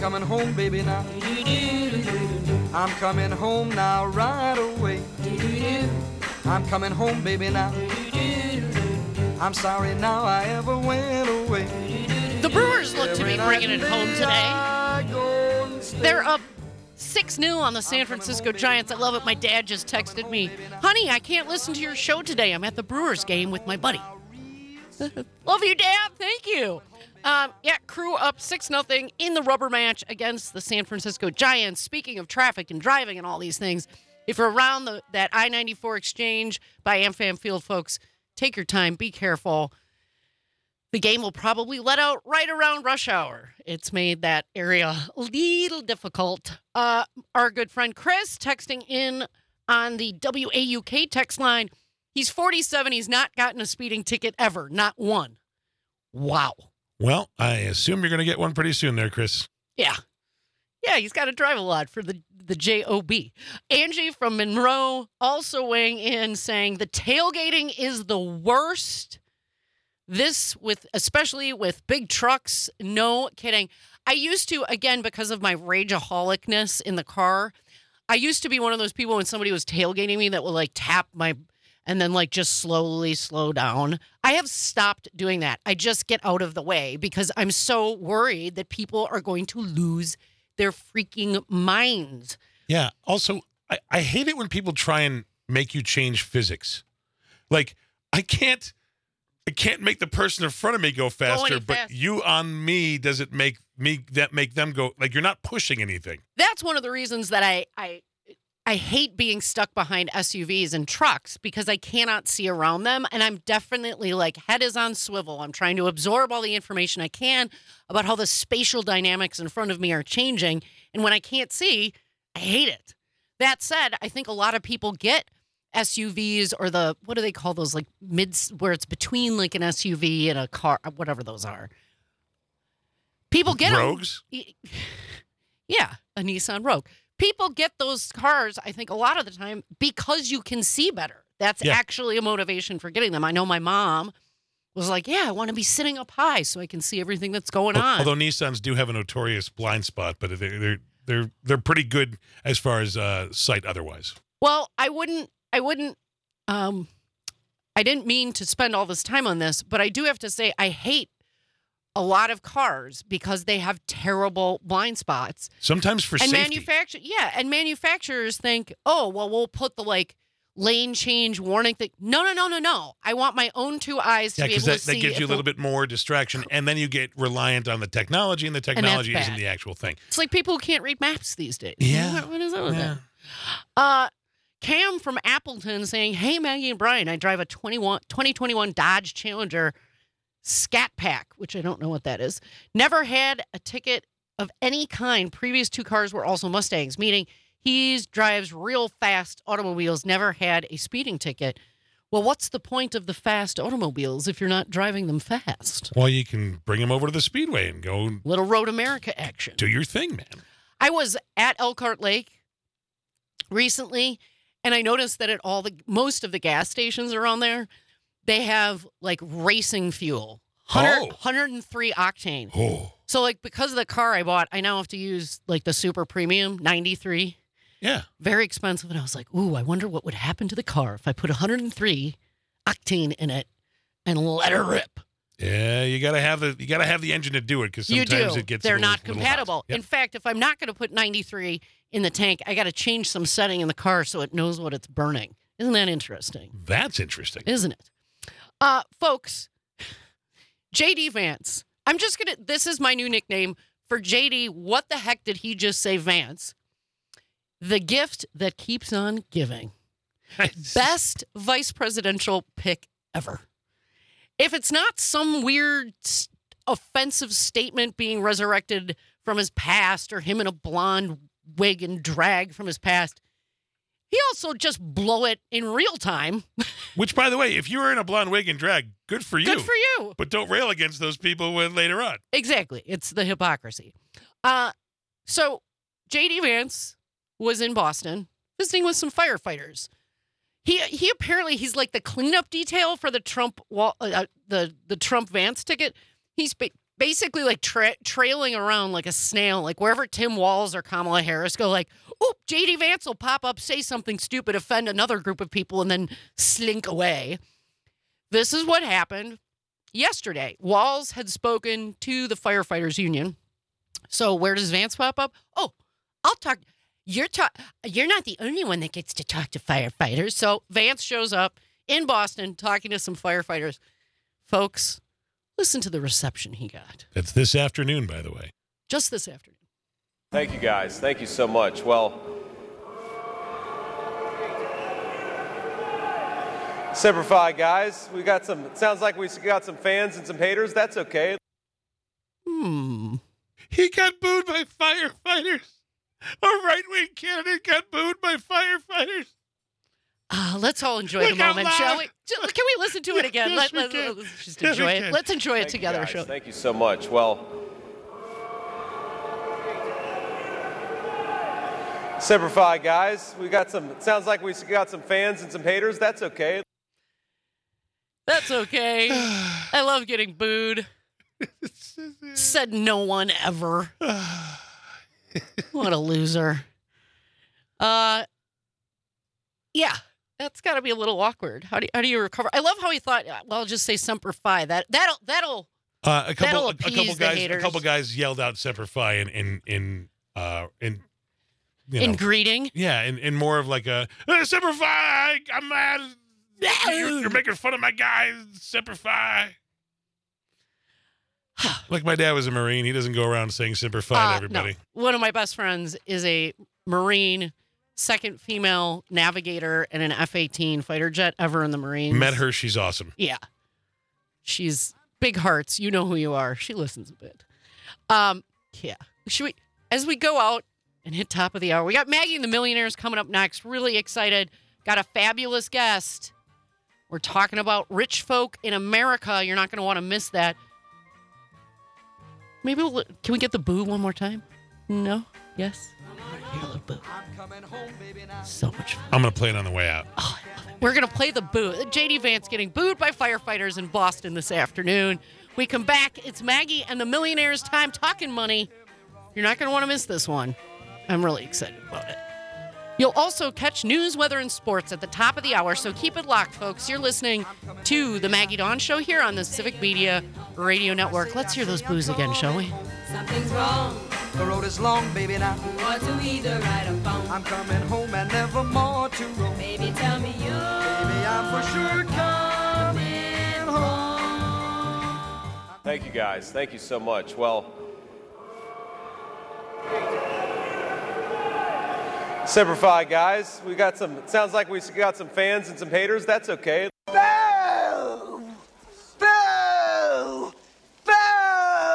coming home, baby, now. I'm coming home now right away. I'm coming home, baby, now. I'm sorry now I ever went away. The Brewers look to be bringing it home today. They're up 6-0 on the San Francisco Giants. I love it. My dad just texted me, honey, I can't listen to your show today. I'm at the Brewers game with my buddy. Love you, Dad. Thank you. Crew up 6-0 in the rubber match against the San Francisco Giants. Speaking of traffic and driving and all these things, if you're around that I-94 exchange by AmFam Field, folks, take your time. Be careful. The game will probably let out right around rush hour. It's made that area a little difficult. Our good friend Chris texting in on the WAUK text line. He's 47. He's not gotten a speeding ticket ever. Not one. Wow. Well, I assume you're going to get one pretty soon there, Chris. Yeah. Yeah, he's got to drive a lot for the JOB. Angie from Monroe also weighing in saying the tailgating is the worst. This especially with big trucks. No kidding. I used to, again, because of my rageaholicness in the car, I used to be one of those people when somebody was tailgating me that would like tap my and then like just slowly slow down. I have stopped doing that. I just get out of the way because I'm so worried that people are going to lose their freaking minds. Yeah. Also, I hate it when people try and make you change physics. Like, I can't make the person in front of me go faster, but you on me doesn't make them go, like, you're not pushing anything. That's one of the reasons that I hate being stuck behind SUVs and trucks because I cannot see around them. And I'm definitely like head is on swivel. I'm trying to absorb all the information I can about how the spatial dynamics in front of me are changing. And when I can't see, I hate it. That said, I think a lot of people get SUVs or what do they call those, like mids, where it's between like an SUV and a car, whatever those are. People get Rogues? Yeah, a Nissan Rogue. People get those cars, I think, a lot of the time because you can see better. That's actually a motivation for getting them. I know my mom was like, yeah, I want to be sitting up high so I can see everything that's going on. Although Nissans do have a notorious blind spot, but they're pretty good as far as sight otherwise. Well, I didn't mean to spend all this time on this, but I do have to say I hate a lot of cars because they have terrible blind spots. Sometimes for safety. And manufacturers think, oh, well, we'll put the like lane change warning thing. No. I want my own two eyes to be able to see. That gives you a little bit more distraction, and then you get reliant on the technology, and the technology isn't the actual thing. It's like people who can't read maps these days. Yeah. What is that with that? Cam from Appleton saying, hey, Maggie and Brian, I drive a 2021 Dodge Challenger Scat Pack, which I don't know what that is. Never had a ticket of any kind. Previous two cars were also Mustangs, meaning he drives real fast automobiles, never had a speeding ticket. Well, what's the point of the fast automobiles if you're not driving them fast? Well, you can bring them over to the speedway and go. Little Road America action. Do your thing, man. I was at Elkhart Lake recently, and I noticed that at most of the gas stations around there, they have like racing fuel, 103 octane. Oh. So like because of the car I bought, I now have to use like the super premium 93. Yeah. Very expensive. And I was like, ooh, I wonder what would happen to the car if I put 103 octane in it and let her rip. Yeah, you gotta have the engine to do it because sometimes it gets. They're not compatible. Yep. In fact, if I'm not going to put 93 in the tank, I got to change some setting in the car so it knows what it's burning. Isn't that interesting? That's interesting, isn't it? Folks, JD Vance. This is my new nickname for JD. What the heck did he just say, Vance? The gift that keeps on giving. Best vice presidential pick ever. If it's not some weird offensive statement being resurrected from his past or him in a blonde wig and drag from his past, he also just blow it in real time. Which, by the way, if you were in a blonde wig and drag, good for you. Good for you. But don't rail against those people later on. Exactly. It's the hypocrisy. So J.D. Vance was in Boston visiting with some firefighters. He apparently he's like the cleanup detail for the Trump the Trump Vance ticket. He's basically like trailing around like a snail, like wherever Tim Walz or Kamala Harris go, like, oh, J.D. Vance will pop up, say something stupid, offend another group of people, and then slink away. This is what happened yesterday. Walz had spoken to the firefighters union. So where does Vance pop up? Oh, I'll talk. You're not the only one that gets to talk to firefighters. So Vance shows up in Boston talking to some firefighters. Folks, listen to the reception he got. That's this afternoon, by the way. Just this afternoon. Thank you, guys. Thank you so much. Well, Semper Fi, guys. We got some. It sounds like we got some fans and some haters. That's okay. He got booed by firefighters. A right-wing candidate got booed by firefighters. Let's all enjoy the moment, shall we? Can we listen to it again? Yes, Let's just enjoy it. Let's enjoy it together, shall we? Thank you so much. Well, Semper Fi, guys. We got some. It sounds like we got some fans and some haters. That's okay. That's okay. I love getting booed. Said no one ever. What a loser. Yeah, that's got to be a little awkward. How do you recover? I love how he thought. Well, I'll just say Semper Fi. That'll A appease the haters. couple guys yelled out Semper Fi in greeting. Yeah, in more of like a Semper Fi. I'm mad. You're making fun of my guy. Semper Fi. Like my dad was a Marine. He doesn't go around saying Semper Fi to everybody. No. One of my best friends is a Marine, second female navigator in an F-18 fighter jet ever in the Marines. Met her. She's awesome. Yeah. She's big hearts. You know who you are. She listens a bit. Yeah. As we go out and hit top of the hour, we got Maggie and the Millionaires coming up next. Really excited. Got a fabulous guest. We're talking about rich folk in America. You're not going to want to miss that. Maybe can we get the boo one more time? No? Yes? Hear a little boo. So much fun. I'm going to play it on the way out. Oh, I love it. We're going to play the boo. J.D. Vance getting booed by firefighters in Boston this afternoon. We come back. It's Maggie and the Millionaires' time talking money. You're not going to want to miss this one. I'm really excited about it. You'll also catch news, weather, and sports at the top of the hour, so keep it locked, folks. You're listening to The Maggie Dawn Show here on the Civic Media Radio Network. Let's hear those boos again, shall we? Something's wrong. The road is long, baby, now. You ought to either right or wrong. I'm coming home and never more to roam. Baby, tell me you. Baby, I'm for sure coming home. Thank you, guys. Thank you so much. Well, Semper Fi, guys. We got some. It sounds like we got some fans and some haters. That's okay.